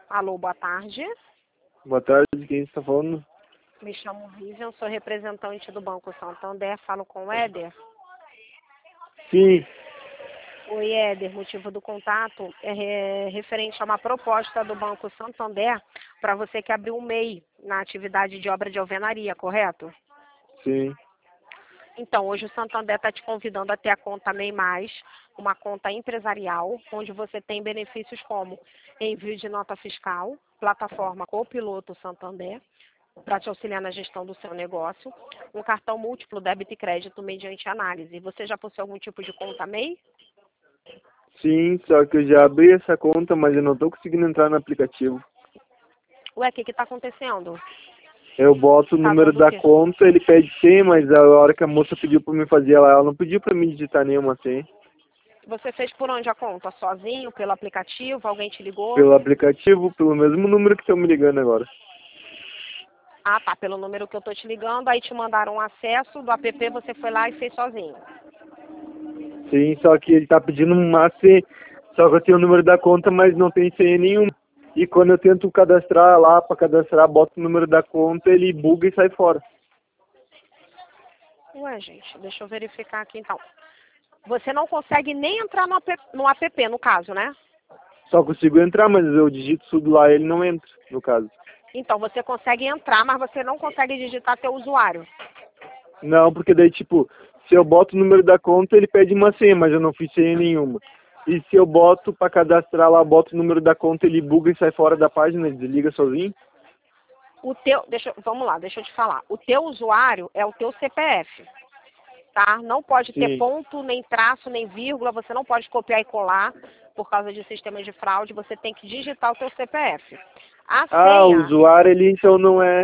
Alô, boa tarde. Boa tarde, quem está falando? Me chamo Rivian, sou representante do Banco Santander, falo com o Éder. Sim, Oi, Éder, motivo do contato é referente a uma proposta do Banco Santander para você que abriu um MEI na atividade de obra de alvenaria, correto? sim. Então, hoje o Santander está te convidando a ter a conta MEI+, uma conta empresarial, onde você tem benefícios como envio de nota fiscal, plataforma Copiloto Santander, para te auxiliar na gestão do seu negócio, um cartão múltiplo débito e crédito mediante análise. Você já possui algum tipo de conta MEI? Sim, só que eu já abri essa conta, mas eu não estou conseguindo entrar no aplicativo. Ué, o que está acontecendo? Eu boto o Tá número dando o da quê? conta, ele pede senha, mas a hora que a moça pediu para me fazer ela não pediu para mim digitar nenhuma senha. Você fez por onde a conta? Sozinho, pelo aplicativo? Alguém te ligou? Pelo aplicativo, pelo mesmo número que estão me ligando agora. Ah, tá, pelo número que eu tô te ligando, aí te mandaram um acesso do app, você foi lá e fez sozinho. Sim, só que ele tá pedindo uma senha, só que eu tenho o número da conta, mas não tem senha nenhuma. E quando eu tento cadastrar lá, para cadastrar, boto o número da conta, ele buga e sai fora. Ué, gente, deixa eu verificar aqui então. Você não consegue nem entrar no app, no caso, né? Só consigo entrar, mas eu digito tudo lá, ele não entra, no caso. Então, você consegue entrar, mas você não consegue digitar teu usuário. Não, porque daí, tipo, se eu boto o número da conta, ele pede uma senha, mas eu não fiz senha nenhuma. E se eu boto para cadastrar lá, boto o número da conta, ele buga e sai fora da página, ele desliga sozinho. Vamos lá, deixa eu te falar. O teu usuário é o teu CPF, tá? Não pode ter Sim. ponto, nem traço, nem vírgula, você não pode copiar e colar por causa de sistema de fraude, você tem que digitar o teu CPF. A Ah, o senha, usuário ele então não é.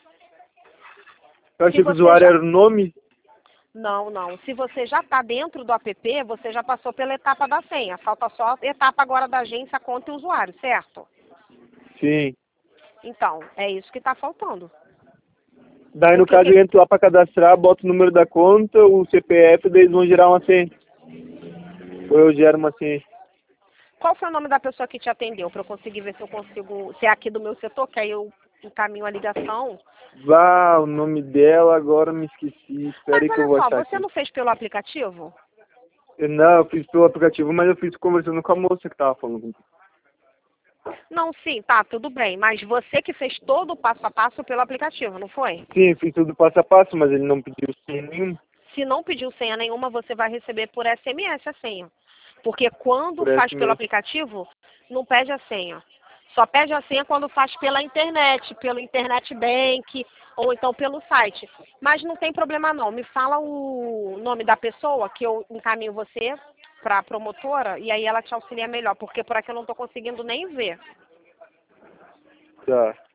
Eu se achei que o você usuário já... era o nome. Não, não. Se você já está dentro do app, você já passou pela etapa da senha. Falta só a etapa agora da agência, conta e usuário, certo? Sim. Então, é isso que está faltando. Daí O no que caso que... eu entro lá para cadastrar, boto o número da conta, o CPF, daí eles vão gerar uma senha. Ou eu gero uma senha. Qual foi o nome da pessoa que te atendeu? Para eu conseguir ver se eu consigo... Se é aqui do meu setor, que aí eu encaminho a ligação. Vá, o nome dela agora me esqueci. Espera Mas aí que eu olha vou só, achar você aqui. não fez pelo aplicativo? Não, eu fiz pelo aplicativo, mas eu fiz conversando com a moça que tava falando comigo. Não, sim, tá, tudo bem. Mas você que fez todo o passo a passo pelo aplicativo, não foi? Sim, fiz tudo passo a passo, mas ele não pediu senha nenhum Se não pediu senha nenhuma, você vai receber por SMS a senha. Porque quando por faz pelo SMS. aplicativo, não pede a senha. Só pede a senha quando faz pela internet, pelo Internet Bank ou então pelo site. Mas não tem problema não. Me fala o nome da pessoa que eu encaminho você para a promotora e aí ela te auxilia melhor, porque por aqui eu não estou conseguindo nem ver. Tá.